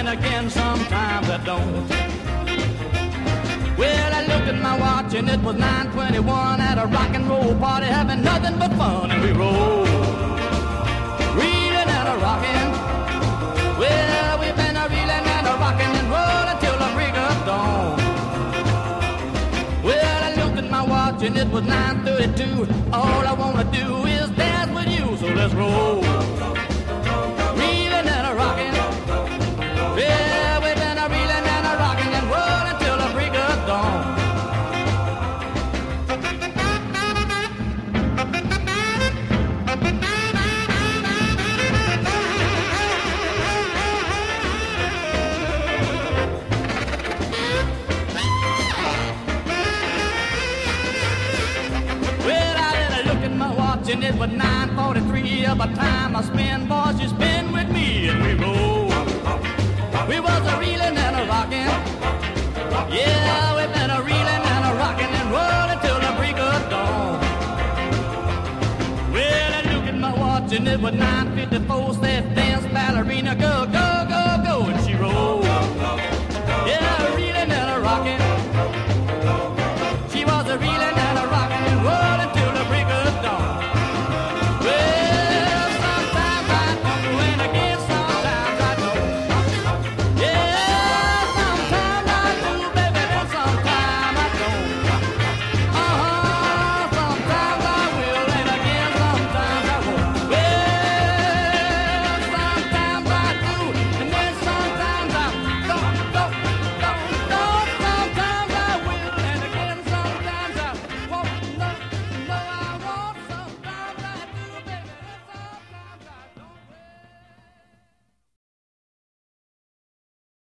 then again sometimes I don't. Well, I looked at my watch and it was 9:21 at a rock and roll party, having nothing but fun, and we rolled, reeling and a rocking. Well, we've been a reeling and a rocking and rolling till the break of dawn. Well, I looked at my watch and it was 9:32. All I wanna do is dance with you, so let's roll, reeling and a rocking. Yeah, we've been a reeling and a rocking and rolling till the break of dawn. And it was 9:43 of a time I spend, boys, you spend with me, and we roll. We was a reeling and a rocking. Yeah, we've been a reeling and a rocking and rolling till the break of dawn. Well, I look at my watch and it was 9:54. Said, dance ballerina girl,